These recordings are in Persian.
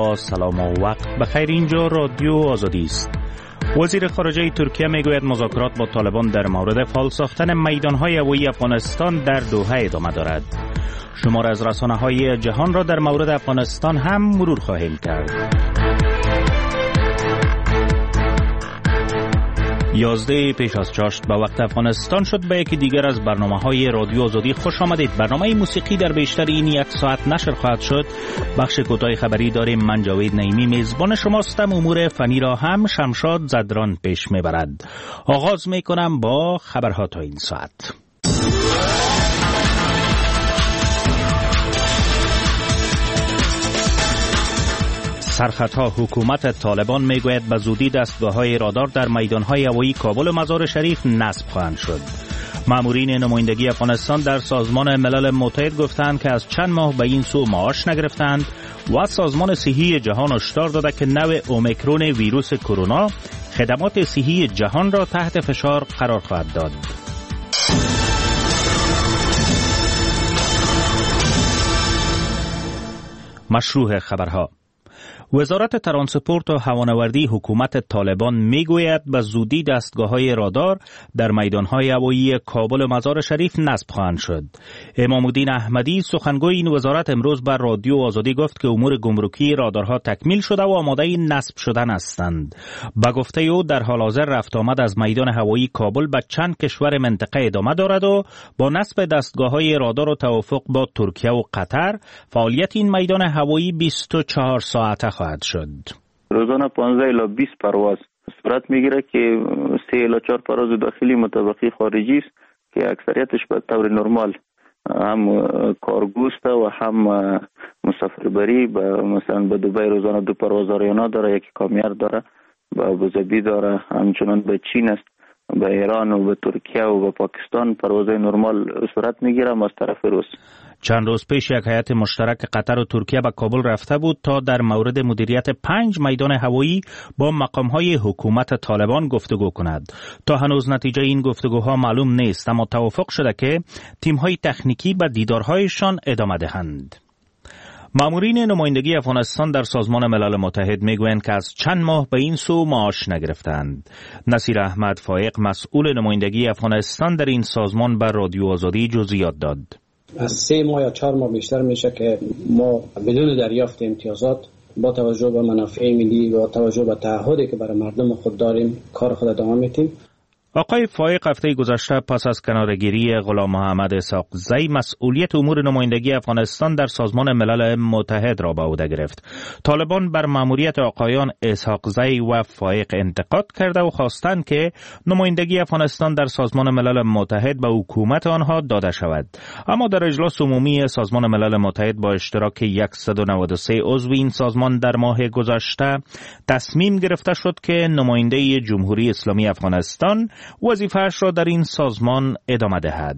با سلام و وقت بخیر. اینجا رادیو آزادی است. وزیر خارجه ترکیه میگوید مذاکرات با طالبان در مورد فعال ساختن میدانهای هوایی افغانستان در دوحه ادامه دارد. شمار از رسانه‌های جهان را در مورد افغانستان هم مرور خواهیم کرد. 11 پیش از چاشت به وقت افغانستان شد. به یکی دیگر از برنامه‌های رادیو آزادی خوش آمدید. برنامه موسیقی در بیشتر این یک ساعت نشر خواهد شد. بخش کوتاه خبری داریم. من جاوید نعیمی میزبان شماستم. امور فنی را هم شمشاد زدران پیش میبرد. آغاز میکنم با خبرها تا این ساعت. سرخطها: حکومت طالبان میگوید به زودی دستگاه‌های رادار در میدان‌های هوایی کابل و مزار شریف نصب خواهند شد. مامورین نمایندگی افغانستان در سازمان ملل متحد گفتند که از چند ماه به این سو معاش نگرفتند و سازمان صحی جهان هشدار داده که نوع اومیکرون ویروس کرونا خدمات صحی جهان را تحت فشار قرار خواهد داد. مشروع خبرها: وزارت ترانسپورت و هوانوردی حکومت طالبان میگوید به زودی دستگاه‌های رادار در میدان‌های هوایی کابل و مزار شریف نصب خواهند شد. امام الدین احمدی سخنگوی این وزارت امروز بر رادیو آزادی گفت که امور گمرکی رادارها تکمیل شده و آماده نصب شدن هستند. به گفته او در حال حاضر رفت آمد از میدان هوایی کابل به چند کشور منطقه ادامه دارد و با نصب دستگاه‌های رادار و توافق با ترکیه و قطر فعالیت این میدان هوایی 24 ساعته خواهد شد. روزانه 15 الی 20 پرواز صورت میگیره که 3 الی 4 پرواز داخلی متبقی خارجی است که اکثریتش به طور نرمال هم کارگوست و هم مسافربری. مثلا به دبی روزانه 2 پرواز آریانا داره، یک کامیار داره، به ابوظبی داره، همچنان به چین است، به ایران و به ترکیه و به پاکستان پروازهای نرمال صورت میگیره از طرف روس. چند روز پیش یک هیئت مشترک قطر و ترکیه به کابل رفته بود تا در مورد مدیریت 5 میدان هوایی با مقام‌های حکومت طالبان گفتگو کند. تا هنوز نتیجه این گفتگوها معلوم نیست، اما توافق شده که تیم‌های تکنیکی به دیدارهایشان ادامه دهند. مامورین نمایندگی افغانستان در سازمان ملل متحد میگویند که از چند ماه به این سو معاش نگرفتند. نصیر احمد فایق مسئول نمایندگی افغانستان در این سازمان بر رادیو آزادی جزئیات داد. از 3 ماه یا 4 ماه بیشتر میشه که ما بدون دریافت امتیازات با توجه به منافع ملی و توجه به تعهدی که برای مردم خود داریم کار خود ادامه میدیم. آقای فایق هفته گذشته پس از کناره‌گیری غلام محمد اسحاقزی مسئولیت امور نمایندگی افغانستان در سازمان ملل متحد را به عهده گرفت. طالبان بر مأموریت آقایان اسحاقزی و فایق انتقاد کرده و خواستند که نمایندگی افغانستان در سازمان ملل متحد به حکومت آنها داده شود. اما در اجلاس عمومی سازمان ملل متحد با اشتراک 193 عضو این سازمان در ماه گذشته تصمیم گرفته شد که نماینده جمهوری اسلامی افغانستان وظیفه‌اش را در این سازمان ادامه دهد.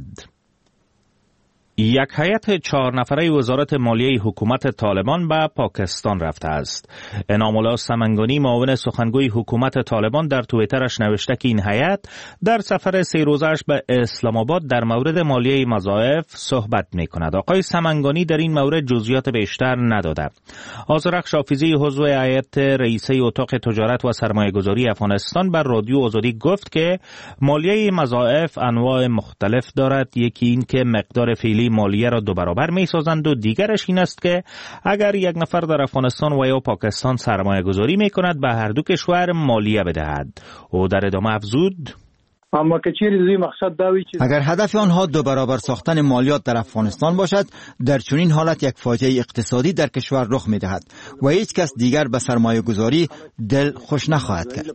یک هیئت 4 نفره وزارت مالیه حکومت طالبان به پاکستان رفته است. انعام الله سمنگانی معاون سخنگوی حکومت طالبان در توییترش نوشته که این هیئت در سفر 3 روزه‌اش به اسلام آباد در مورد مالیه مضاعف صحبت می‌کند. آقای سمنگانی در این مورد جزئیات بیشتر نداده. آذرخش حافظی عضو هیئت رئیسه اتاق تجارت و سرمایه‌گذاری افغانستان بر رادیو آزادی گفت که مالیه مضاعف انواع مختلف دارد. یکی این که مقدار فعلی مالیه را 2 برابر می سازند و دیگرش این است که اگر یک نفر در افغانستان و یا پاکستان سرمایه گذاری می کند به هر دو کشور مالیه بدهد. او در ادامه افزود: اما که چیزی مقصد داوی اگر هدف آنها 2 برابر ساختن مالیات در افغانستان باشد، در چنین حالت یک فاجعه اقتصادی در کشور رخ می دهد و هیچ کس دیگر به سرمایه گذاری دل خوش نخواهد کرد.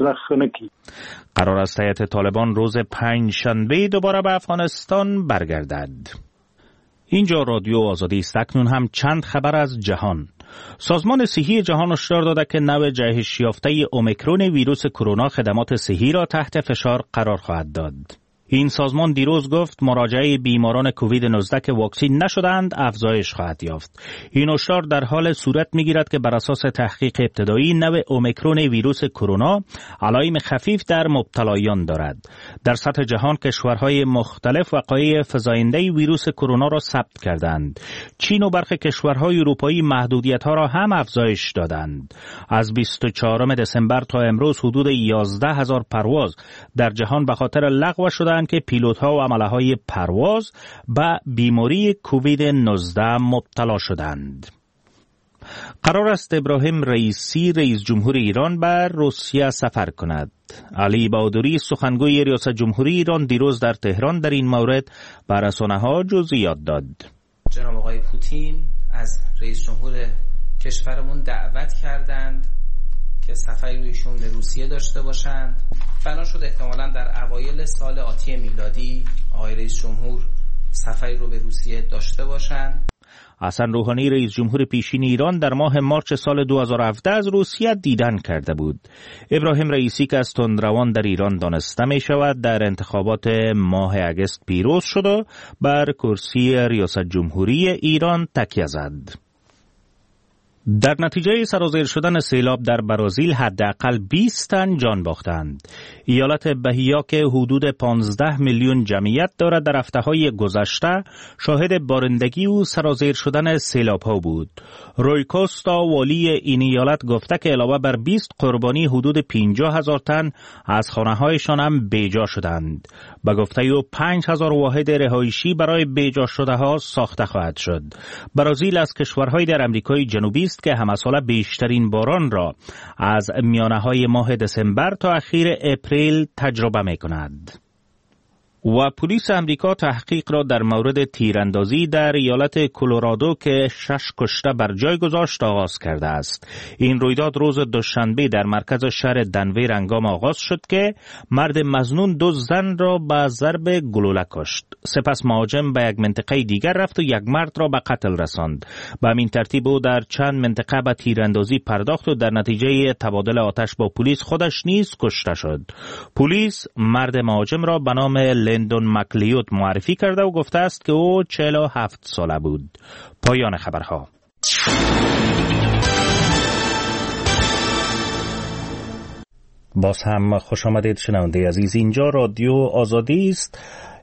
قرار است هیئت طالبان روز 5 شنبه دوباره به افغانستان برگردد. اینجا رادیو آزادی است. اکنون هم چند خبر از جهان. سازمان صحی جهان هشدار داده که نوع جهش یافته اومیکرون ویروس کرونا خدمات صحی را تحت فشار قرار خواهد داد. این سازمان دیروز گفت مراجعه بیماران کووید 19 که واکسین نشدند افزایش خواهد یافت. این هشدار در حال صورت میگیرد که بر اساس تحقیق ابتدایی نوع اومیکرون ویروس کرونا علائم خفیف در مبتلایان دارد. در سطح جهان کشورهای مختلف وقایع فزاینده ویروس کرونا را ثبت کردند. چین و برخی کشورهای اروپایی محدودیت‌ها را هم افزایش دادند. از 24 دسامبر تا امروز حدود 11,000 پرواز در جهان به خاطر لغو شدند که پیلوت‌ها و عمله‌های پرواز به بیماری کووید 19 مبتلا شدند. قرار است ابراهیم رئیسی رئیس جمهور ایران به روسیه سفر کند. علی بهادری سخنگوی ریاست جمهوری ایران دیروز در تهران در این مورد به رسانه‌ها جزئیات داد. جناب آقای پوتین از رئیس جمهور کشورمون دعوت کردند که سفری رو ایشون به روسیه داشته باشند. بنا شد احتمالاً در اوایل سال آتی میلادی آقای رئیس جمهور سفری رو به روسیه داشته باشند. حسن روحانی رئیس جمهور پیشین ایران در ماه مارچ سال 2017 از روسیه دیدن کرده بود. ابراهیم رئیسی که از تندروان در ایران دانسته می شود در انتخابات ماه اگست پیروز شد و بر کرسی ریاست جمهوری ایران تکیه زد. در نتیجه سرازیر شدن سیلاب در برزیل حداقل 20 تن جان باختند. ایالت بهیا که حدود 15 میلیون جمعیت دارد در هفته‌های گذشته شاهد بارندگی و سرازیر شدن سیلاب‌ها بود. روی کوستا والی این ایالت گفته که علاوه بر 20 قربانی حدود 50,000 تن از خانه‌هایشان هم بیجا شدند. به گفته او 5,000 واحد رهایشی برای بیجا شده‌ها ساخته خواهد شد. برزیل از کشورهای در آمریکای جنوبی است که همساله بیشترین باران را از میانه‌های ماه دسامبر تا اخیر اپریل تجربه می‌کند. و پلیس امریکا تحقیق را در مورد تیراندازی در ایالت کلرادو که 6 کشته بر جای گذاشت آغاز کرده است. این رویداد روز دوشنبه در مرکز شهر دنور هنگام آغاز شد که مرد مظنون 2 زن را به ضرب گلوله کشت. سپس مهاجم به یک منطقه دیگر رفت و یک مرد را به قتل رساند. به همین ترتیب او در چند منطقه به تیراندازی پرداخت و در نتیجه تبادل آتش با پلیس خودش نیز کشته شد. پلیس مرد مهاجم را به نام لندون مکلیود معرفی کرده و گفته است که او 47 ساله بود. پایان خبرها. باز هم خوش آمدید شنونده عزیز. اینجا رادیو آزادی است.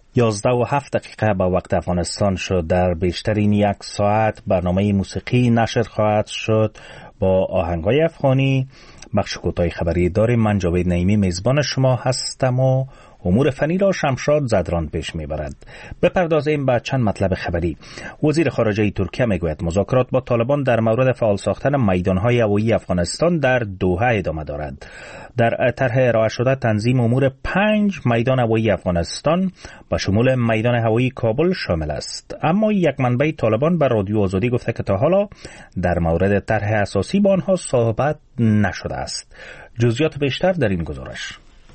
11:07 به وقت افغانستان شد. در بیشترین 1 ساعت برنامه موسیقی نشر خواهد شد با آهنگای افغانی. بخش کوتاه خبری داریم. من جاوید نعیمی میزبان شما هستم و امور فنی را شمشاد زدران پیش میبرد. بپردازیم به چند مطلب خبری. وزیر خارجه ترکیه میگوید مذاکرات با طالبان در مورد فعال ساختن میدانهای هوایی افغانستان در دوحه ادامه دارد. در طرح ارائه شده تنظیم امور 5 میدان هوایی افغانستان با شمول میدان هوایی کابل شامل است. اما یک منبع طالبان به رادیو آزادی گفته که تا حالا در مورد طرح اساسی با آنها صحبت نشده است. جزئیات بیشتر در این گزارش.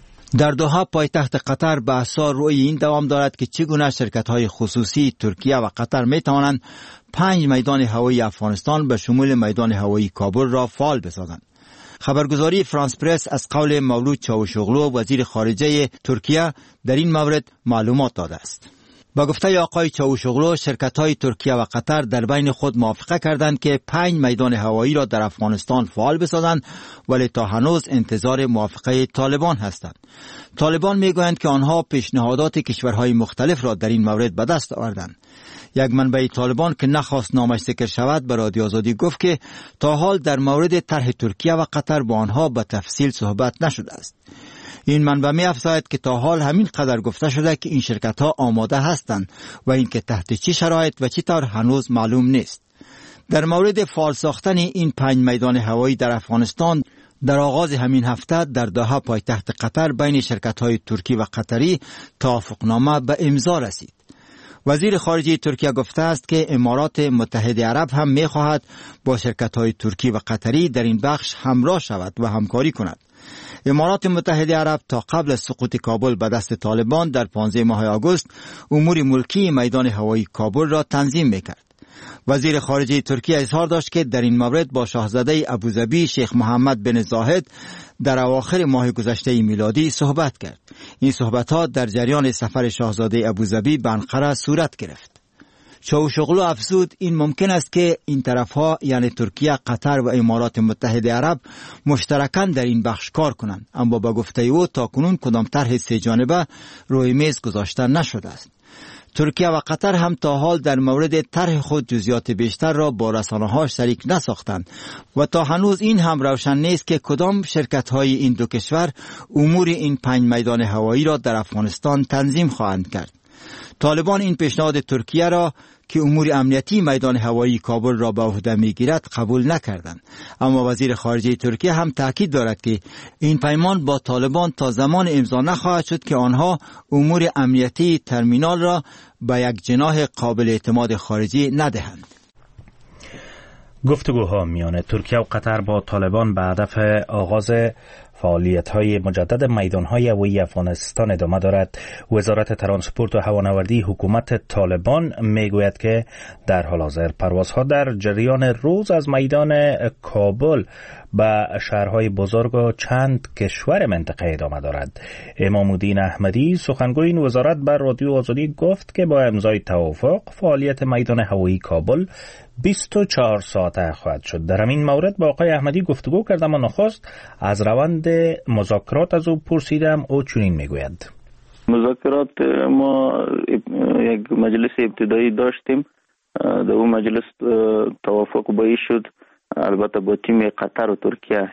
در دوحه پایتخت قطر بحث‌ها روی این دوام دارد که چگونه شرکت‌های خصوصی ترکیه و قطر می‌توانند 5 میدان هوایی افغانستان به شمول میدان هوایی کابل را فعال بسازند. خبرگزاری فرانس پرس از قول مولود چاوشوغلو وزیر خارجه ترکیه در این مورد معلومات داده است. با گفته آقای چاوشوغلو شرکت‌های ترکیه و قطر در بین خود موافقه کردند که 5 میدان هوایی را در افغانستان فعال بسازند، ولی تا هنوز انتظار موافقه طالبان هستند. طالبان میگویند که آنها پیشنهادات کشورهای مختلف را در این مورد به دست آوردند. یک منبع طالبان که نخواست نامش ذکر شود به رادیو آزادی گفت که تا حال در مورد طرح ترکیه و قطر با آنها به تفصیل صحبت نشده است. این منبع می افزاید که تا حال همین قدر گفته شده که این شرکت ها آماده هستند و اینکه تحت چه شرایط و چه طور هنوز معلوم نیست. در مورد فعال ساختن این 5 میدان هوایی در افغانستان در آغاز همین هفته در دوحه پایتخت قطر بین شرکت های ترکی و قطری توافقنامه به امضا رسید. وزیر خارجه ترکیه گفته است که امارات متحده عرب هم می خواهد با شرکت های ترکی و قطری در این بخش همراه شود و همکاری کند. امارات متحده عرب تا قبل از سقوط کابل به دست طالبان در 15 ماه آگوست امور ملکی میدان هوایی کابل را تنظیم میکرد. وزیر خارجه ترکیه اظهار داشت که در این مورد با شاهزاده ابوظبی شیخ محمد بن زاید در اواخر ماه گذشته میلادی صحبت کرد. این صحبت‌ها در جریان سفر شاهزاده ابوظبی به انقره صورت گرفت. چاوشوغلو افزود این ممکن است که این طرف‌ها یعنی ترکیه، قطر و امارات متحده عرب مشترکاً در این بخش کار کنند، اما با گفته او تاکنون کدام طرح سه جانبه روی میز گذاشته نشده است. ترکیه و قطر هم تا حال در مورد طرح خود جزئیات بیشتر را با رسانه‌ها شریک نساختند و تا هنوز این هم روشن نیست که کدام شرکت‌های این دو کشور امور این 5 میدان هوایی را در افغانستان تنظیم خواهند کرد. طالبان این پیشنهاد ترکیه را که امور امنیتی میدان هوایی کابل را به عهده میگیرد قبول نکردند، اما وزیر خارجه ترکیه هم تاکید دارد که این پیمان با طالبان تا زمان امضا نخواهد شد که آنها امور امنیتی ترمینال را به یک جناح قابل اعتماد خارجی ندهند. گفتگوها میان ترکیه و قطر با طالبان به هدف آغاز فعالیت‌های مجدد میدان‌های هوایی افغانستان ادامه دارد. وزارت ترانسپورت و هوانوردی حکومت طالبان میگوید که در حال حاضر پروازها در جریان روز از میدان کابل به شهرهای بزرگ و چند کشور منطقه ادامه دارد. امام الدین احمدی سخنگوی این وزارت بر رادیو آزادی گفت که با امضای توافق فعالیت میدان هوایی کابل 24 ساعته خواهد شد. در همین مورد با آقای احمدی گفتگو کردم و نخست از روند مذاکرات از او پرسیدم. او چنین میگوید: مذاکرات ما یک مجلس ابتدایی داشتیم، در اون مجلس توافق بایی شد، البته با تیم قطر و ترکیه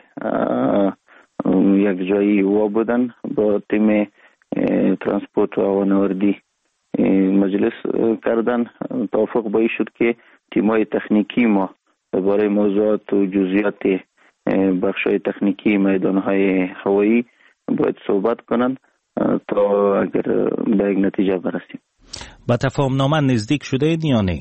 یک جایی وا بودن، با تیم ترانسپورت و هوانوردی مجلس کردن. توافق بایی شد که تیمای تکنیکی ما درباره موضوعات و جزئیات بخشای تکنیکی میدانهای هوایی باید صحبت کنند تا اگر به یک نتیجه برسیم. با تفاهم نامه نزدیک شده یا نه؟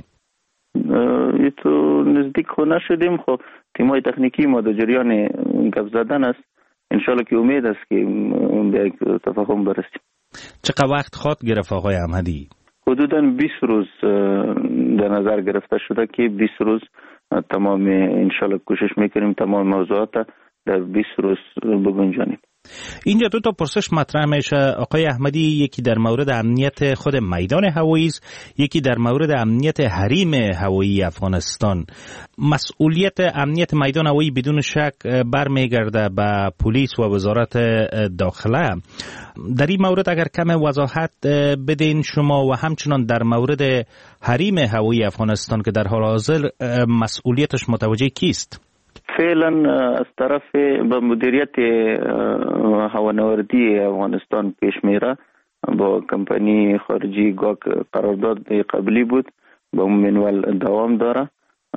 تو نزدیک خود نشدیم، خب تیمای تکنیکی ما در جریان گپ زدن است. انشالله که امید است که به یک تفاهم برسیم. چقدر وقت خواهد گرفت آقای احمدی؟ حدوداً 20 روز در نظر گرفته شده که 20 روز تمام انشالله کوشش میکنیم تمام موضوعات در 20 روز بگنجانیم. اینجا دو تا پرسش مطرح میشه آقای احمدی، یکی در مورد امنیت خود میدان هوایی است، یکی در مورد امنیت حریم هوایی افغانستان. مسئولیت امنیت میدان هوایی بدون شک برمیگرده به پلیس و وزارت داخله. در این مورد اگر کم وضاحت بدین شما، و همچنان در مورد حریم هوایی افغانستان که در حال حاضر مسئولیتش متوجه کیست؟ فعلا از طرف به مدیریت هوانوردی افغانستان پیش میره، با کمپانی خارجی گاک قرارداد قبلی بود، با اون منوال دوام داره.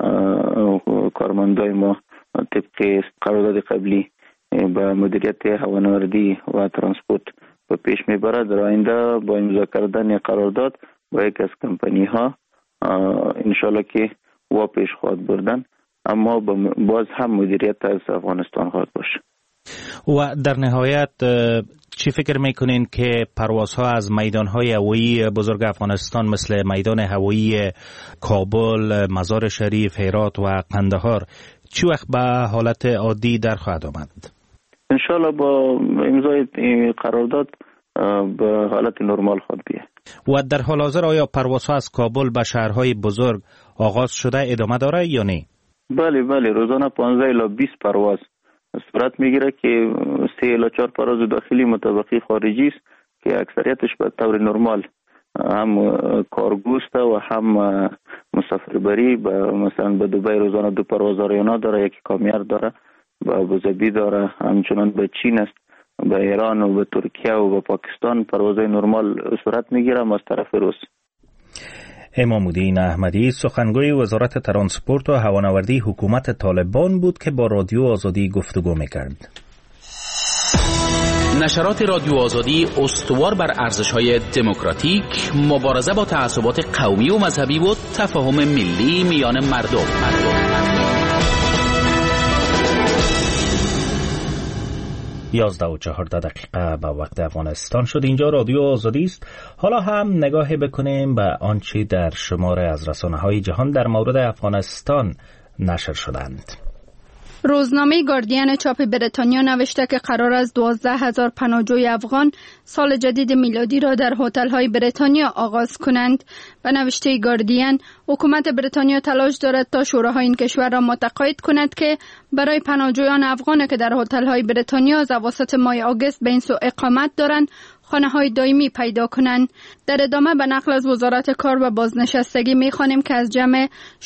کارمندای ما طبق قرارداد قبلی به مدیریت هوانوردی و ترانسپورت به پیش میبره. در آینده با امضا کردن قرارداد با یک از کمپانی ها انشالله که وا پیش خواهد بردن، اما باز هم مدیریت از افغانستان خواهد باشه. و در نهایت چی فکر میکنین که پروازها از میدانهای هوایی بزرگ افغانستان مثل میدان هوایی کابل، مزار شریف، هرات و قندهار چی وقت به حالت عادی در خواهد آمد؟ انشالله با امضای قرارداد به حالت نرمال خواهد بیاد. و در حال حاضر آیا پروازها از کابل به شهرهای بزرگ آغاز شده ادامه داره یا نه؟ بله روزانه 15 الی 20 پرواز صورت میگیره که 3 الی 4 پرواز داخلی متبقی خارجی است که اکثریتش به طور نرمال هم کارگوست و هم مسافربری. مثلا به دبی روزانه 2 پرواز آریانا داره، یکی کامیر داره، به ابوظبی داره، همچنان به چین است، به ایران و به ترکیه و به پاکستان پروازهای نرمال صورت میگیره از طرف روس. امام الدین احمدی سخنگوی وزارت ترانسپورت و هوانوردی حکومت طالبان بود که با رادیو آزادی گفتگو میکرد. نشرات رادیو آزادی استوار بر ارزش‌های دموکراتیک، مبارزه با تعصبات قومی و مذهبی و تفاهم ملی میان مردم. 11:14 به وقت افغانستان شد. اینجا رادیو آزادی است. حالا هم نگاهی بکنیم به آنچه در شماره از رسانه‌های جهان در مورد افغانستان نشر شدند. روزنامه گاردین چاپ بریتانیا نوشته که قرار است 12,000 پناهجوی افغان سال جدید میلادی را در هتل‌های بریتانیا آغاز کنند. به نوشته گاردین، حکومت بریتانیا تلاش دارد تا شوراهای این کشور را متقاعد کند که برای پناهجویان افغان که در هتل‌های بریتانیا از اواسط ماه آگوست به این سو اقامت دارند خانه‌های دائمی پیدا کنند. در ادامه به نقل از وزارت کار و بازنشستگی می‌خوانیم که از جمع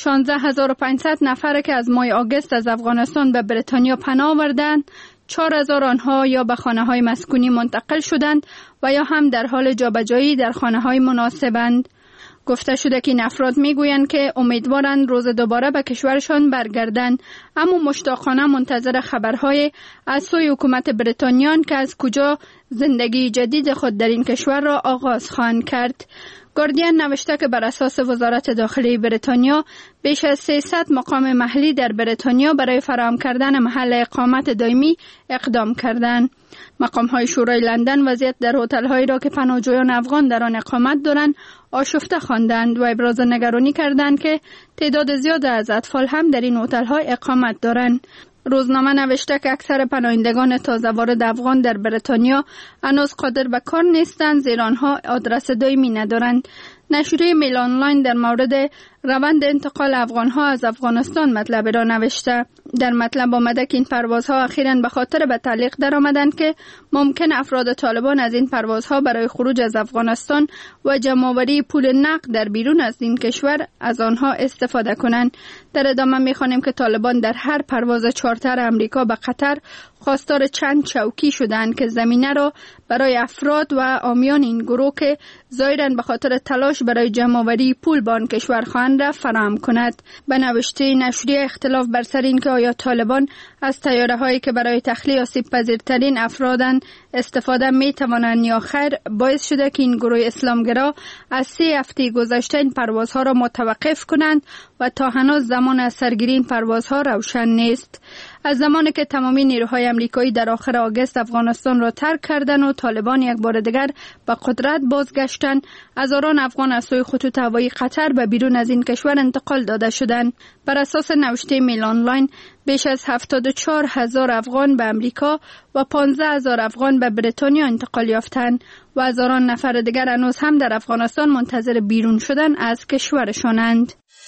16,500 نفر که از ماه آگوست از افغانستان به بریتانیا پناه آوردند، 4,000 آنها یا به خانه‌های مسکونی منتقل شدند و یا هم در حال جابجایی در خانه‌های مناسبند. گفته شده که این افراد میگویند که امیدوارند روز دوباره به کشورشان برگردند، اما مشتاقانه منتظر خبرهای از سوی حکومت بریتانیا که از کجا زندگی جدید خود در این کشور را آغاز خواهند کرد. گاردین نوشته که بر اساس وزارت داخلی بریتانیا بیش از 300 مقام محلی در بریتانیا برای فراهم کردن محل اقامت دائمی اقدام کردند. مقام‌های شورای لندن وضعیت در هتل‌هایی را که پناهجویان افغان در آن اقامت دارند آشفته خواندند و ابراز نگرانی کردند که تعداد زیاد از اطفال هم در این هتل‌ها اقامت دارند. روزنامه نوشته که اکثر پناهندگان تازه وارد افغان در بریتانیا هنوز قادر به کار نیستند، زیرا آنها آدرس دائمی ندارند. نشریه میل آنلاین در مورد روند انتقال افغانها از افغانستان مطلب را نوشته. در مطلب آمده که این پروازها اخیراً به خاطر به تعلیق در آمدند که ممکن افراد طالبان از این پروازها برای خروج از افغانستان و جمع‌آوری پول نقد در بیرون از این کشور از آنها استفاده کنند. در ادامه می‌خوانیم که طالبان در هر پرواز چارتر امریکا به قطر خواستار چند چوکی شدند که زمینه را برای افراد و عامیان این گروه که ظاهراً به خاطر تلاش برای جمع‌آوری پول به آن کشور خواهند را فراهم کند. به نوشته نشریه اختلاف بر سر این که آیا طالبان از طیاره‌هایی که برای تخلیه آسیب‌پذیرترین افرادند استفاده می‌توانند یا خیر، باعث شده که این گروه اسلامگرا از 3 هفته گذشته این پروازها را متوقف کنند و تا هنوز زمان از سرگیری این پروازها روشن نیست. از زمانی که تمامی نیروهای امریکایی در آخر آگوست افغانستان را ترک کردند و طالبان یک بار دیگر به قدرت بازگشتند، هزاران افغان از سوی خطوط هوایی قطر به بیرون از این کشور انتقال داده شدند. بر اساس نوشته میل آنلاین، بیش از 74,000 افغان به امریکا و 15,000 افغان به بریتانیا انتقال یافتند و هزاران نفر دیگر هنوز هم در افغانستان منتظر بیرون شدن از کشورشانند.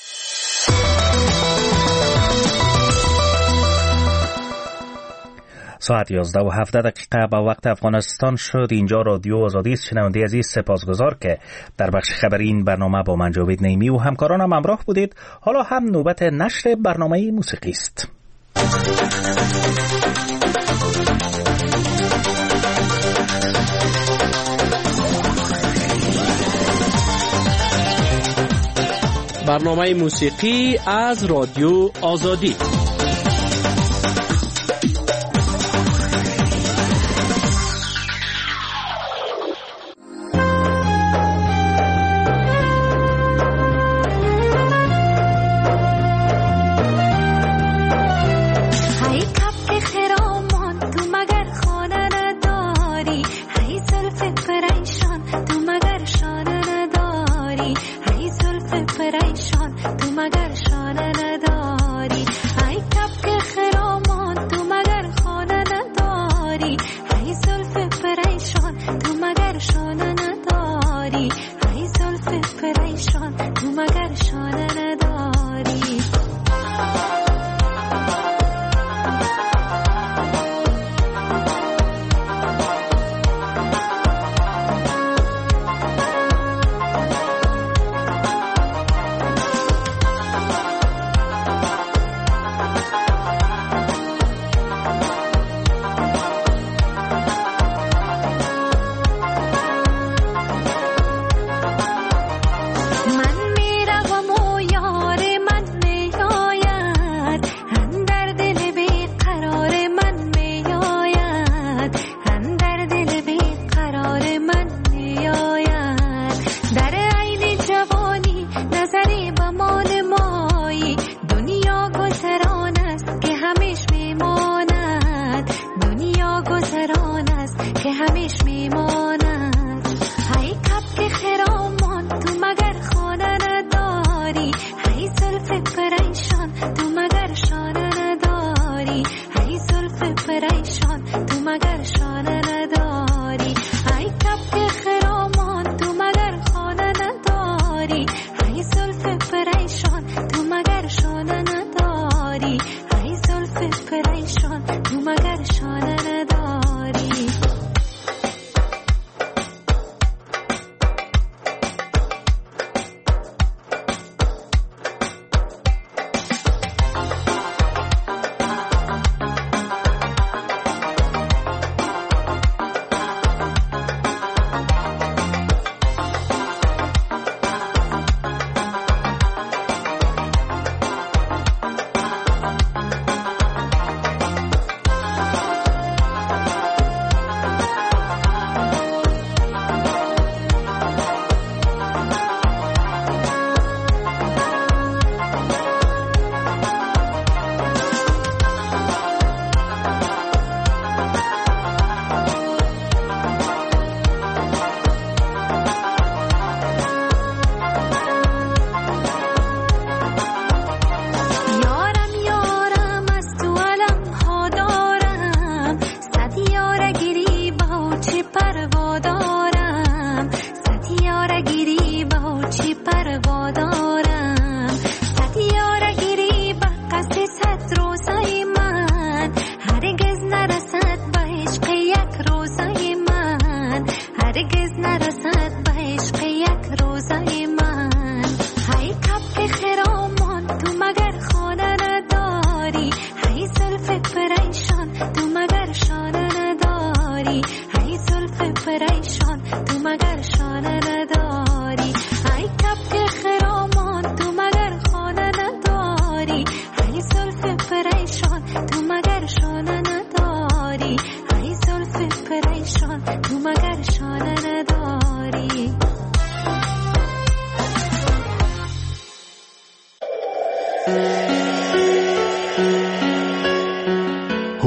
ساعت 11:17 به وقت افغانستان شد. اینجا رادیو آزادی است. شنونده عزیز، سپاسگزار که در بخش خبری این برنامه با من جاوید نعیمی و همکارانم همراه بودید. حالا هم نوبت نشر برنامه موسیقی است. برنامه موسیقی از رادیو آزادی. پریشان تو مگر شانه نداری، ای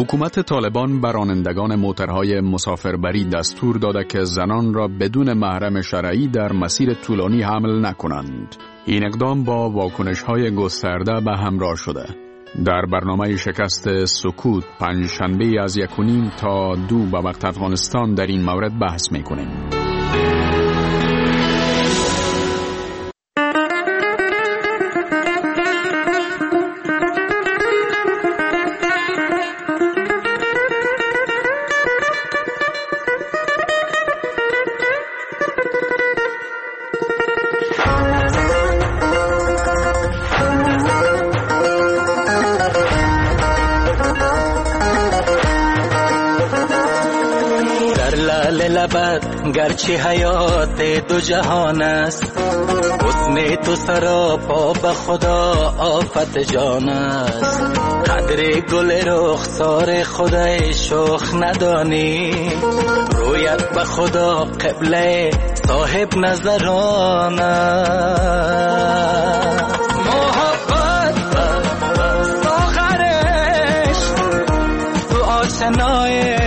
حکومت طالبان به رانندگان موترهای مسافربری دستور داده که زنان را بدون محرم شرعی در مسیر طولانی حمل نکنند. این اقدام با واکنش‌های گسترده به همراه شده. در برنامه شکست سکوت پنجشنبه از 1:30 تا 2 به وقت افغانستان در این مورد بحث می‌کنیم. گرچه حیات دو جهان است، حسن تو سراپا به خدا آفت جان است. قدر گل رخسار خدای شوخ ندانی، رویت به خدا قبله صاحب نظران است. محبت ساغرش تو آشنای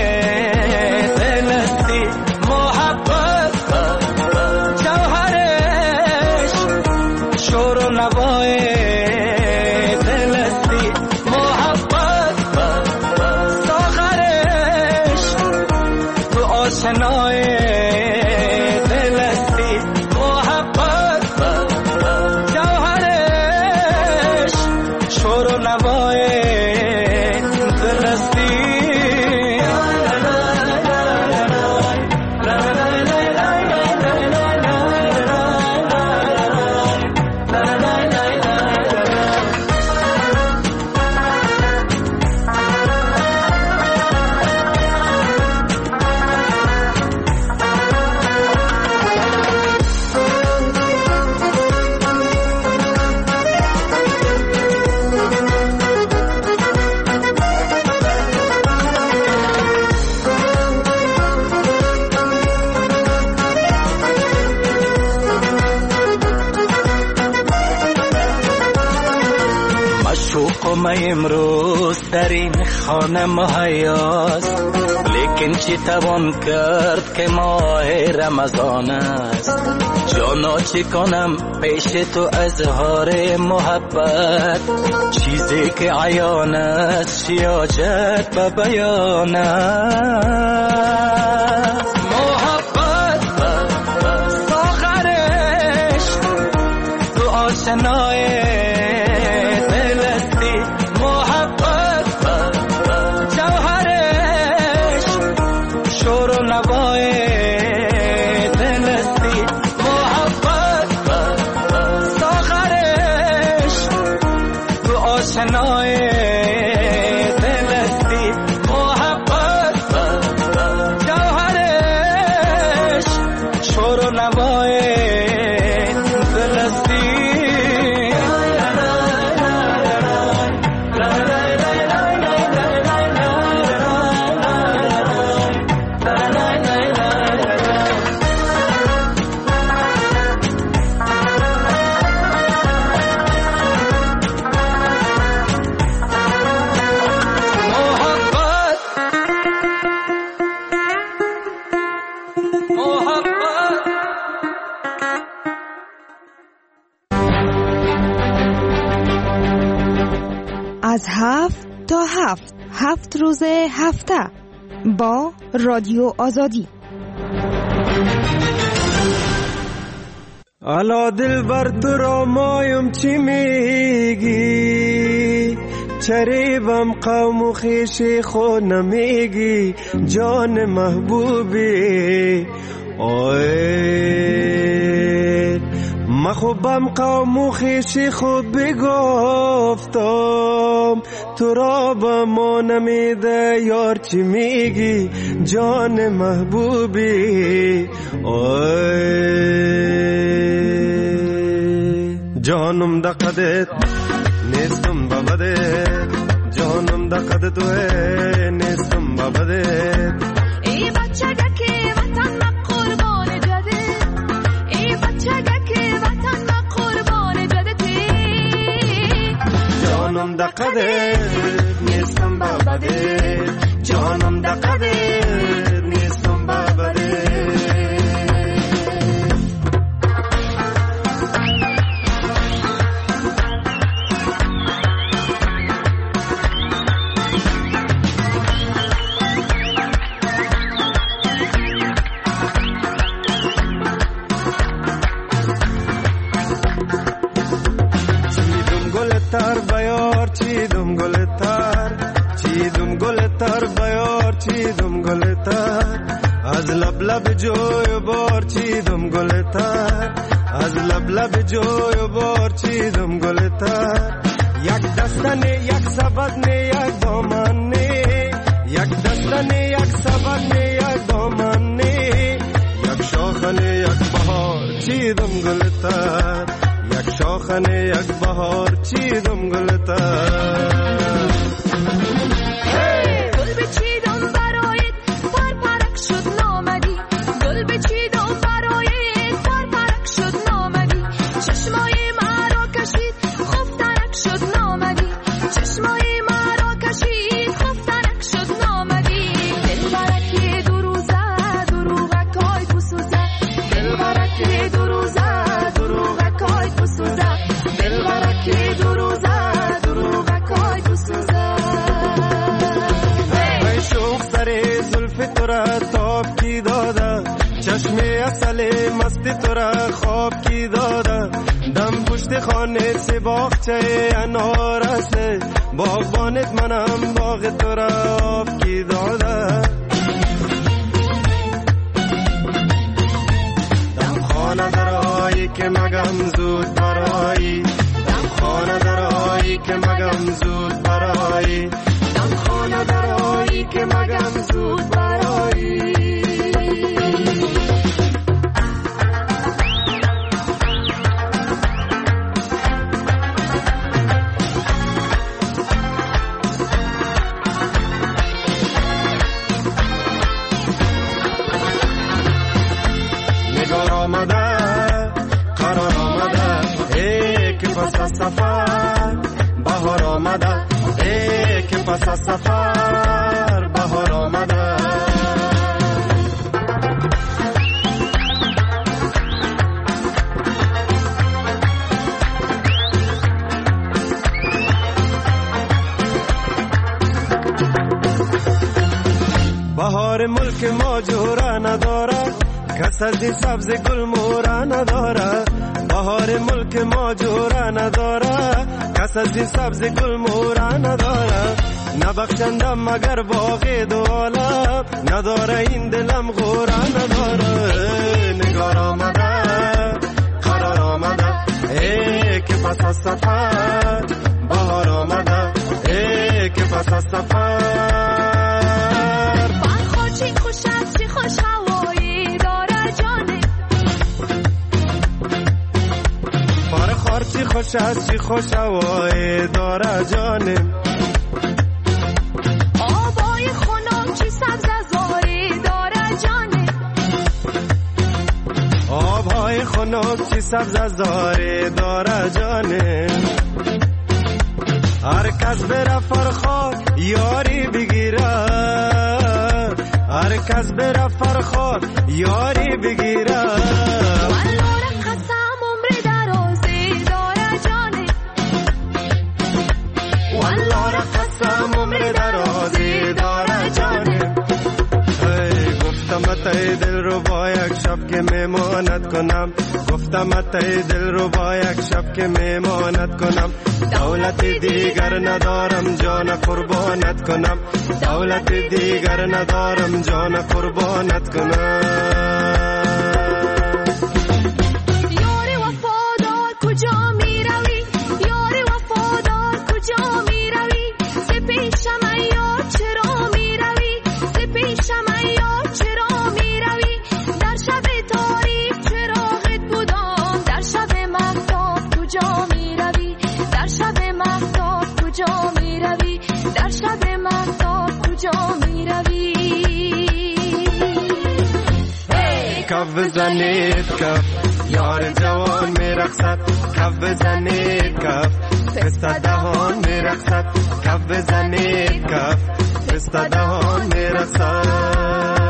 امروز در این خانه مهیاست، لیکن چی توان کرد که ماه رمضان است. جانا چی کنم پیش تو اظهار محبت، چیزی که عیان است شیاجت به بیان است. محبت ساغرش تو آشنای از 7 تا 7 روز هفته با رادیو آزادی. الا دل بر تو را مایم چی میگی، چریبم قوم و خیشی خود نمیگی، جان محبوبی اوه مخوبم قوم و خیشی خود بگفتم، تو را با ما نمیده یار چی میگی، جان محبوبی جانم دا قدت نیستم بابدت، جانم دا قدت توه نیستم بابدت. ای بچه که وطن قربان جده، ای بچه که وطن قربان جده، جانم جانم دقده نیستم بابده جانم دقده نیستم بابده تر بیار چیدم گل تر چیدم گل تر بیار چیدم گل تر از لب لب جوی بار چیدم گل تر از لب لب جوی بار چیدم گل تر یک دستنه یک سبدنه یک دامنه یک دستنه یک سبدنه یک دامنه یک شاخنه یک بهار چیدم گل تر یک شاخنه یک بهار چیدم گلتر گل بچیدم برایت پر پرک شد نامدی گل بچیدم برایت پر پرک شد نامدی چشمای مرا کشید خفتنک شد نامدی چشمای مرا کشید خفتنک شد نامدی دل برک دو روزه دروغکای بسوزه دل برک دو روزه دروغکای بسوزه دل برک دو روزه دروغکای بسوزه ای شوخ سر زلف تو را تاب کی داده چشم اصل مست تو را خواب کی داده دم پشت خانه سی باغچه انار است باغبانت منم باغ تو را آب کی داده دم خانه درایی که مگم زود برایی دم خانه درایی که مگم زود برایی دم خانه درایی که مگم زود برایی نگار آمده قرار آمده ای که پس از سفر بهار آمده ای که پس از سفر بهار آمده بهار ملک ما جورا نداره کس از این سبز گل مورا نداره بهار ملک ما جورا نداره کس از این سبز گل مورا نداره نبخشندم مگر باغ دو عالم نداره این دلم غورا نداره نگار آمده قرار آمده ای که پس از سفر بهار آمده ای که پس از سفر چی خوش است چی خوش هوایی داره جانه بار خار چی خوش است چی خوش هوایی داره جانه آبای خنک چی سبز زاری داره جانه آبهای خنک چی سبز زاری داره جانه هر کس بره فرخار یاری بگیره هر کس بره فرخار یاری بگیره والله قسم عمر درازی داره جانه والله قسم عمر درازی داره جانه گفتم ای دل رو با یک شب که میمانت کنم گفتم ای دل رو با یک شب که میمانت کنم دولت دیگر ندارم جان قربانت کنم دولت دیگر ندارم جان قربانت کنم یاری وفادار کجا می روی یاری وفادار کجا می روی ز پیشم یار چرا می روی ز پیشم یار چرا می روی در شب تاریک چراغت بودم در شب مهتاب کجا می روی در شب مهتاب کجا می روی در شب مهتاب کجا می روی کف بزنید کف یار جوان میرقصد کف بزنید کف پسته دهان میرقصد میرقصد کف بزنید کف پستا دهان میرقصد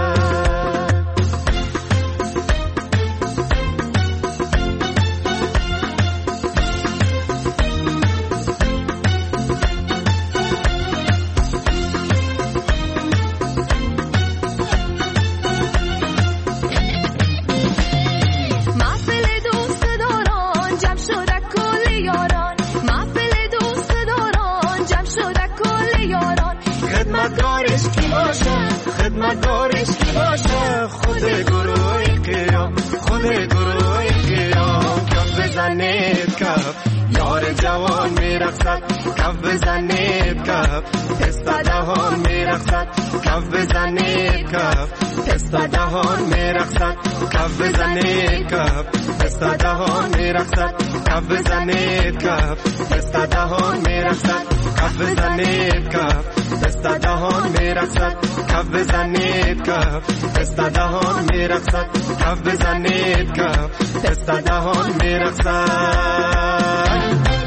خدمتگارش کی باشه خود گروه قیام خود گروه قیام کف بزنید کف یار جوان میرقصد کف بزنید کف پستا دهان میرقصد کف بزنید کف پستا دهان میرقصد کف بزنید کف پستا دهان میرقصد کف بزنید کف پستا دهان میرقصد کف بزنید کف پستا دهان میرقصد کف بزنید کف پستا دهان میرقصد کف بزنید کف پستا دهان میرقصد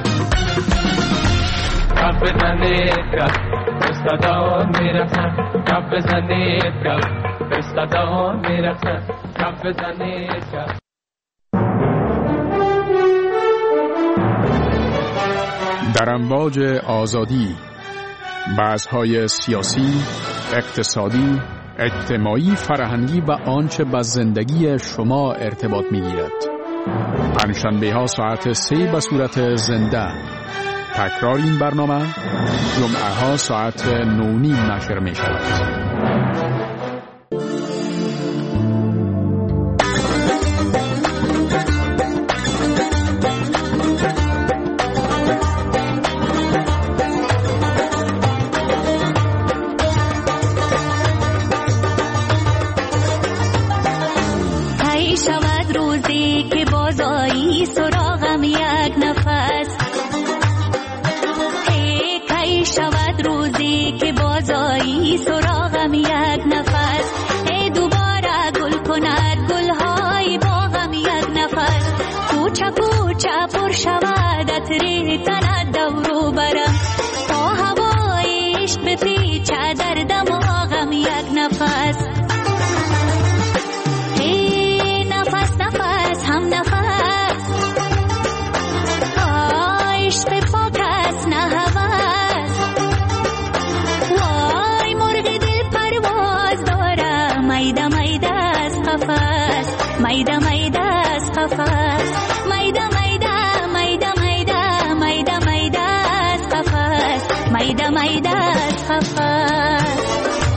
کف بزنید کف پستا دهان میرقصد کف بزنید کف پستا دهان میرقصد کف بزنید کف در امواج آزادی بحث‌های سیاسی، اقتصادی، اجتماعی، فرهنگی و آنچه با زندگی شما ارتباط می‌گیرد. پنجشنبه‌ها ساعت 3 به صورت زنده. تکرار این برنامه جمعه‌ها ساعت 9:30 نشر می‌شود. سراغم یک نفس ای دوباره گل کند گلهای باغم یک نفس کوچه کوچه پر شود عطر تن دورو برم تا هوای عشق بپیچه در دماغم یک نفس ای نفس نفس هم نفس عشق پاک است نه هوس وای مرغ دل پرواز داره میده میده از قفس میده میده از قفس میده میده میده میده میده میده از قفس میده میده از قفس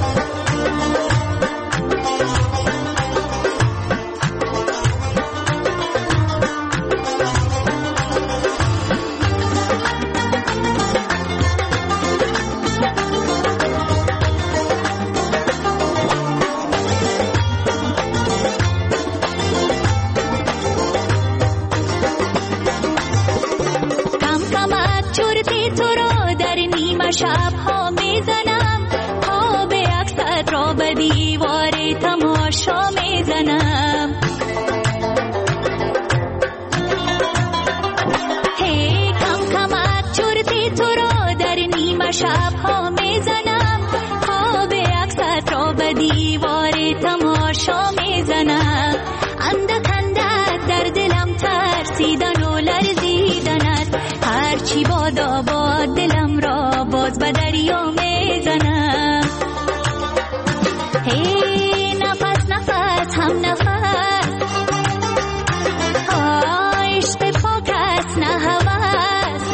شب‌ها میزنم خواب عکست را به دیوار تماشا میزنم هی کم کمک چرتی تو را در نیمه شب‌ها میزنم خواب عکست را به دیوار تماشا میزنم اندک اندک در دلم ترسیدن و لرزیدن است هرچی بادا باد دلم را باز به دریا میزنم هی نفس نفس هم نفس عشق پاک است نه هوس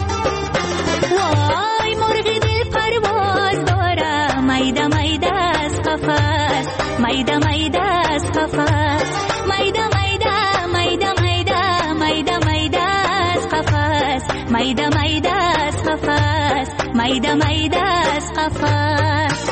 وای مرغ دل پرواز داره میده میده از قفس میده میده از قفس میده میده میده میده میده میده از قفس میده میده از قفس میده میده از قفس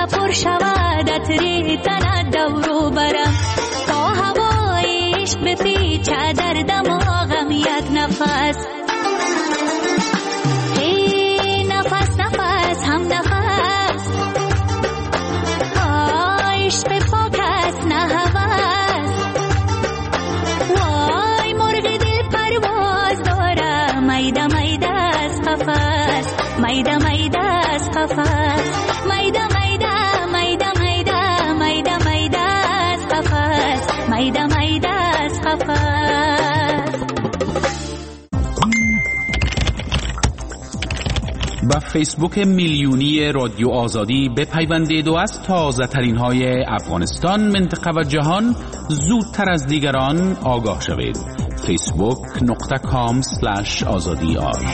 پر شود عطر تن دورو برم تا هوای عشق بپیچه در دماغم یک نفس نفس نفس هم نفس عشق پاک است نه هوس وای مرغ دل پرواز داره میده میده از قفس میده میده از قفس میده میده میده میده میده میده از قفس میده میده از قفس. با فیسبوک میلیونی رادیو آزادی بپیوندید و از تازه ترین های افغانستان، منطقه و جهان زودتر از دیگران آگاه شوید. facebook.com/azadi.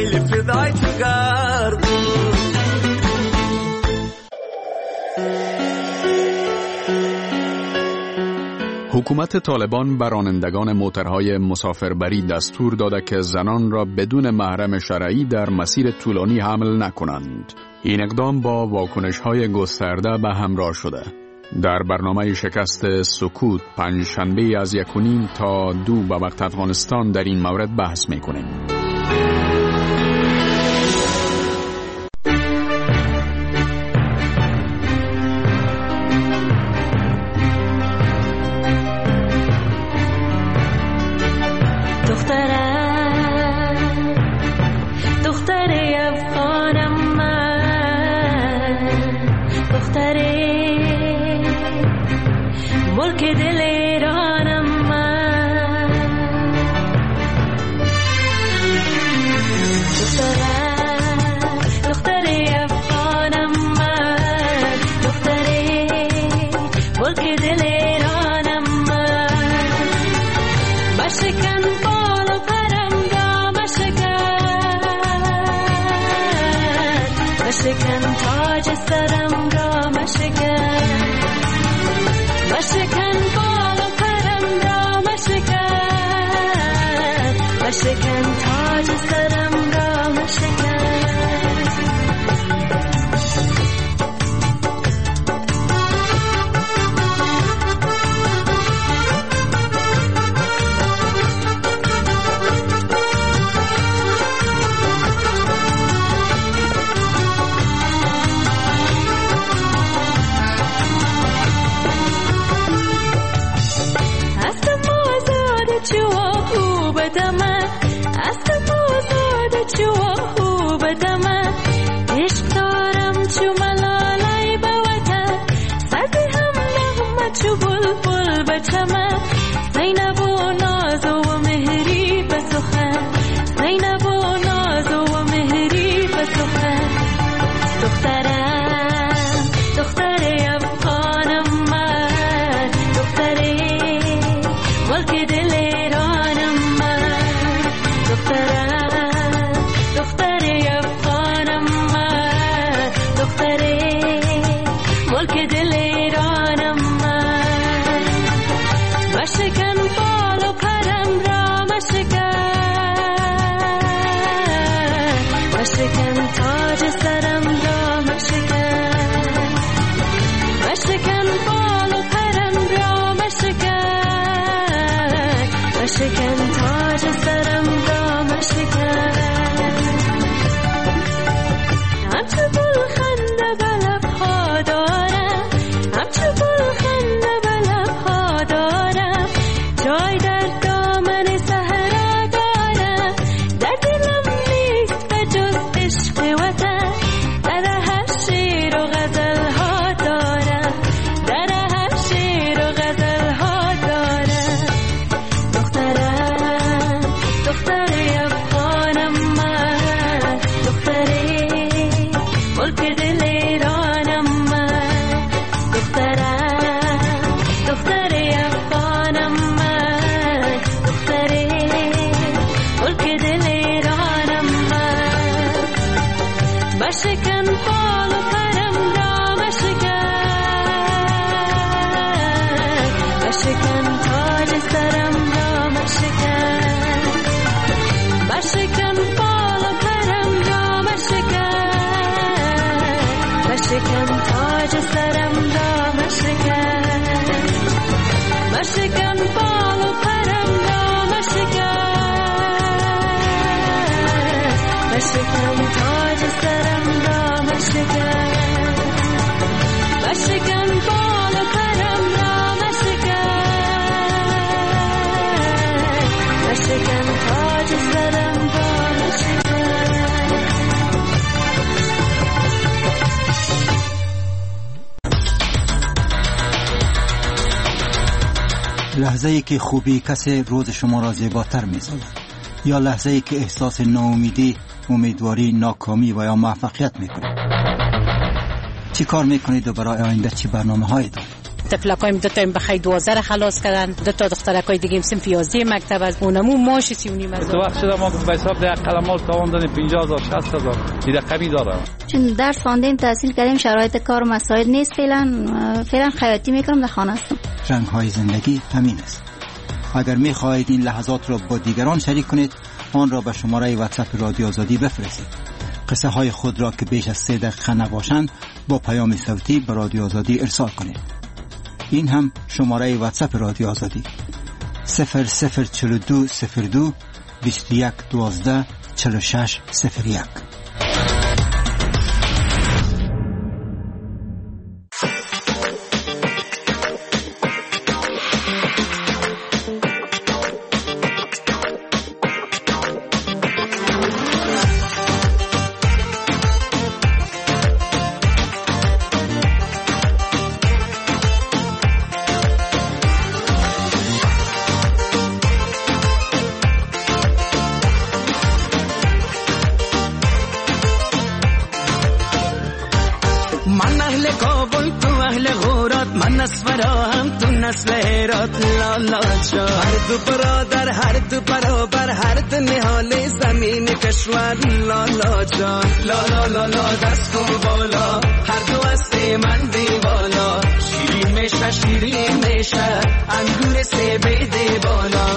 خیلی فدای تو گردم. حکومت طالبان به رانندگان موترهای مسافربری دستور داده که زنان را بدون محرم شرعی در مسیر طولانی حمل نکنند. این اقدام با واکنش‌های گسترده به همراه شده. در برنامه شکست سکوت پنجشنبه از 1:30 تا 2 به وقت افغانستان در این مورد بحث می‌کنیم. لحظه‌ای که خوبی کسی روز شما را زیباتر می‌سازد، یا لحظه‌ای که احساس ناامیدی، امیدواری، ناکامی و یا موفقیت می‌کنید. چی کار می‌کنید و برای آینده چی برنامه‌هایی دارید؟ تفلکایم دو تا بخای 12 خلاص کردن، دو تا دخترکای دیگه صنف 11 مکتب از اونمو ماش 3.5 تو وقت شده ما به حساب ده قلمال تاوان دادیم 50000 60000 دیگه قبی داره. چون درس خواندیم تحصیل کردیم شرایط کار مساعد نیست، فعلا خیاطی میکنم در خانه هستم. رنگ های زندگی همین است. اگر می خواهید این لحظات را با دیگران شریک کنید آن را به شماره واتساپ رادیو آزادی بفرستید. قصه های خود را که بیش از 3 دقیقه نباشند با پیام صوتی به رادیو آزادی ارسال کنید. این هم شماره واتساپ رادیو آزادی 004202 21 12 46 01. هر دو برادر هر دو برابر هر دو نهال زمین کشور لالا جان لالا لالا دست کن بالا هر دو از من دیوالا شیرین میشه شیرین میشه انگور سیبه دی بالا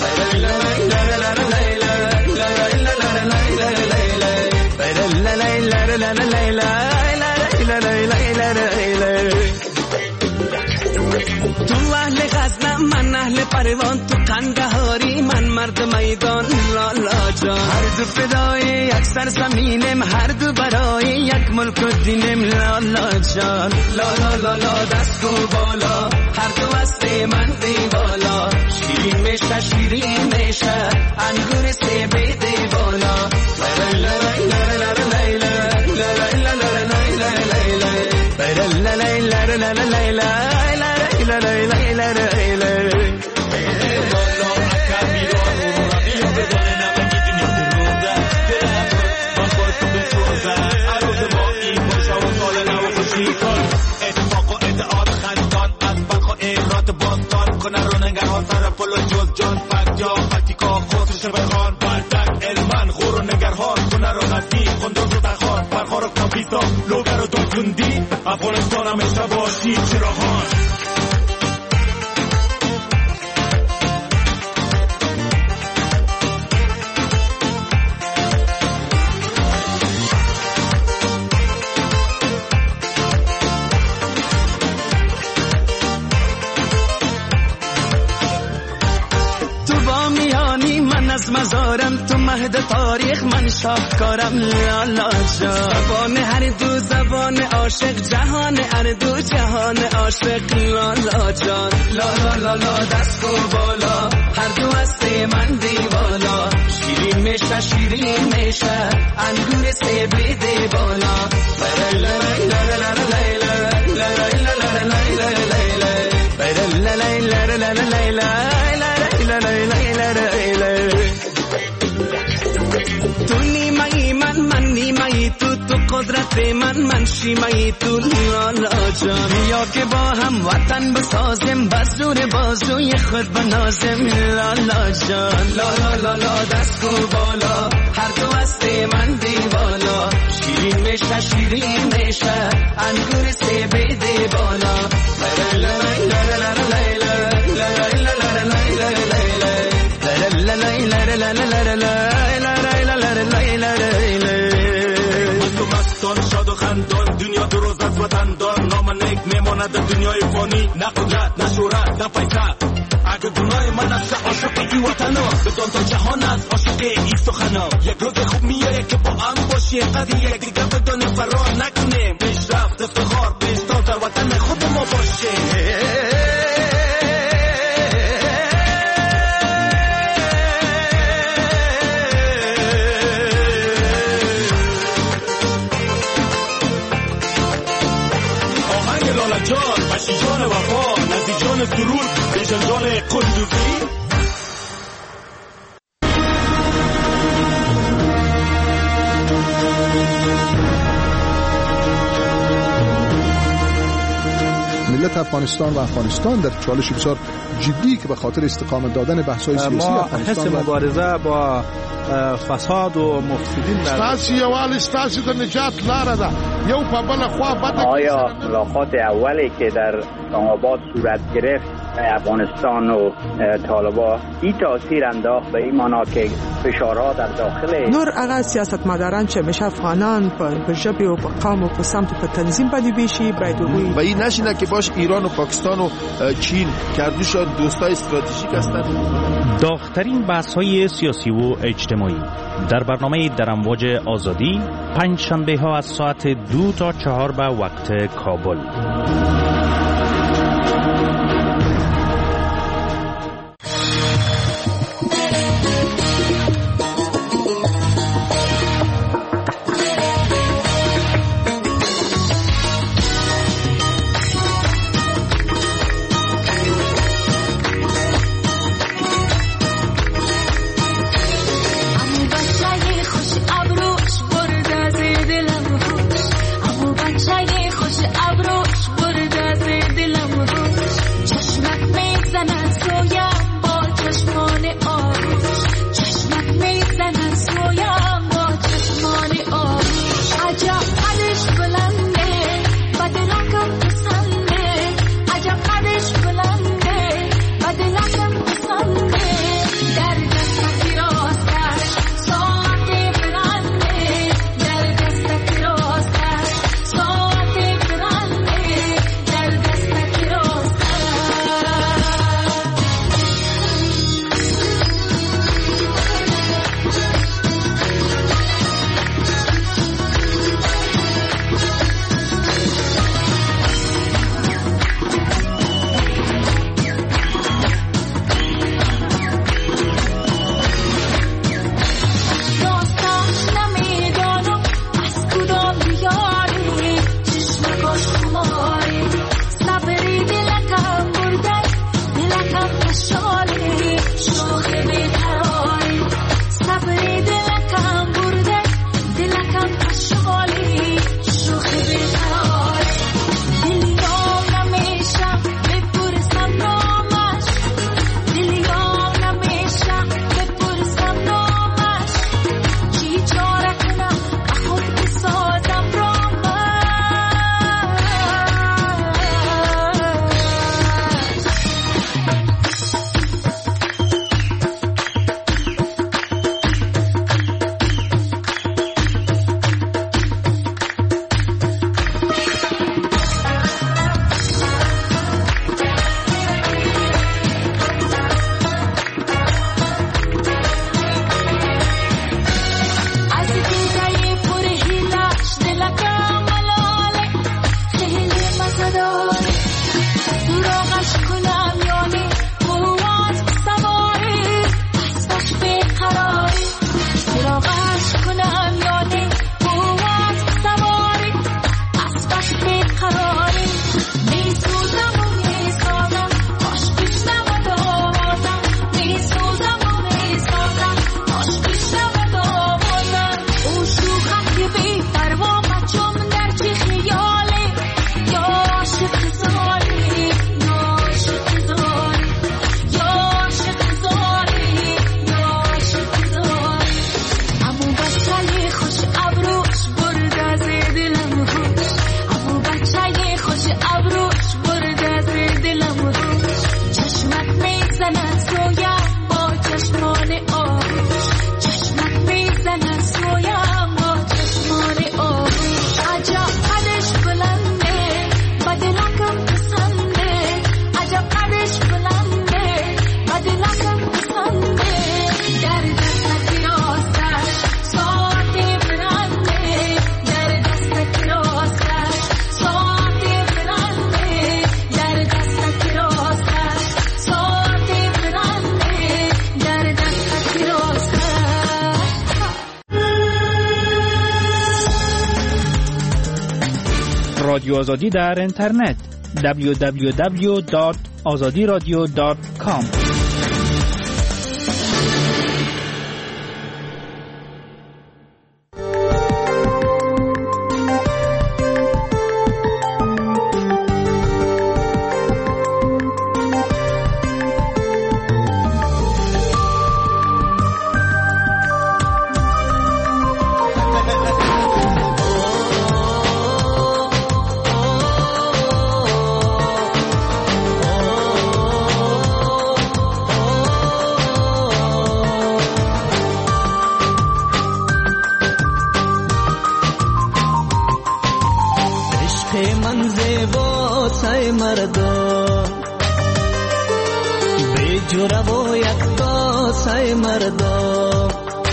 تو اهل غزنه من اهل پروان تو قندهاری من مرد میدان لالا جان هر دو فدای یک سرزمینم هر دو برای یک ملک و دینم لالا جان لالا لالا دست کو بالا هر دو است من دیوالا شیرین میشه شیرین میشه انگور سیبه دی بالا افغانستان همیشه باشی چراغان از مزارم تو مهد تاریخ من شاهکارم لالا جان زبان هر دو زبان عاشق جهان هر دو جهان عاشق لالا جان لالا لالا دست کو بالا هر دو است من دیوالا شیرین میشه شیرین میشه انگور سیبه دی بالا تو نیمه‌ای من نیمه‌ای تو قدرت من شیمه‌ای تو لالا جان یا که با هم وطن بسازیم بزور بازوی خود بنازیم لالا جان لالا لالا دست کو بالا هر دو است من دیوالا شیرین میشه شیرین میشه انگور سیبه دی بالا دنیا دو روز از وطن دار نام نیک میماند دنیای فانی نه قدرت نه شهرت نه پیسه اگر دنیای من از عاشق ای وطنا بدان تا جهان از عاشق ای سخنا یک روز خوب میاره که با هم باشیم قدر یک دیگه بدان فرار نکنیم پیشرفت افتخار پیشتر در وطن خود ما باشیم جان وفا نزدیک جان سرور به جان قندوزی ملت افغانستان و افغانستان در چالش بسیار جدی که به خاطر استقامت دادن بحث‌های سیاسی افغانستان ما حس مبارزه با فساد و مفسدین ستاسي یوال ستاسي د نجات لاره ده یو په بل خوا بده. آیا ملاقات اولی که در آباد صورت گرفت افغانستان و طالبان این تاثیر انداخت به این معنا که فشارها در داخل نور هغه سیاستمداران چې مشه افغانان په ژبې او په قوم او په سمت په تنظیم باندې بشي باید و این نشینه که باش ایران و پاکستان و چین کردوش دوستای استراتژیک هستند. داغ‌ترین بحث‌های سیاسی و اجتماعی در برنامه در امواج آزادی پنج شنبه ها از ساعت 2 تا 4 به وقت کابل. رادیو آزادی در اینترنت www.azadiradio.com. عشق من زیبا سای مردم بی جوره و یکتا سای مردم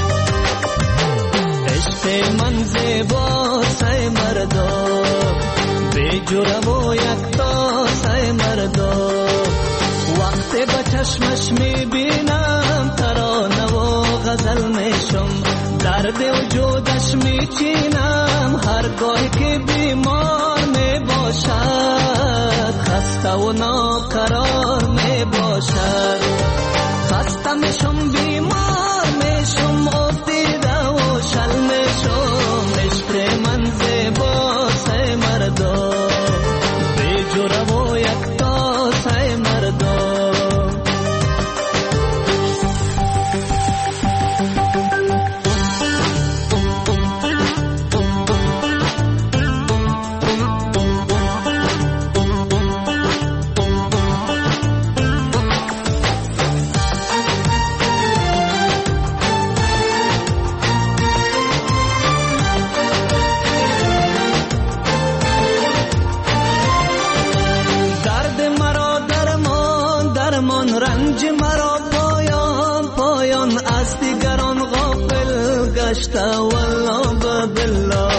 عشق من زیبا سای مردم بی جوره و یکتا سای مردم وقتی با چشمش میبینم ترانه و غزل میشم درد وجودش میچینم هرگاه که بیمار میباشد خسته و ناقرار میباشد خسته میشم بیمار میشم افتیده و شل میشم عشق من زیبا سای مردم بی جوره و یکتا سای مردم رنج مرا پایان از دیگران غافل گشته والله بالله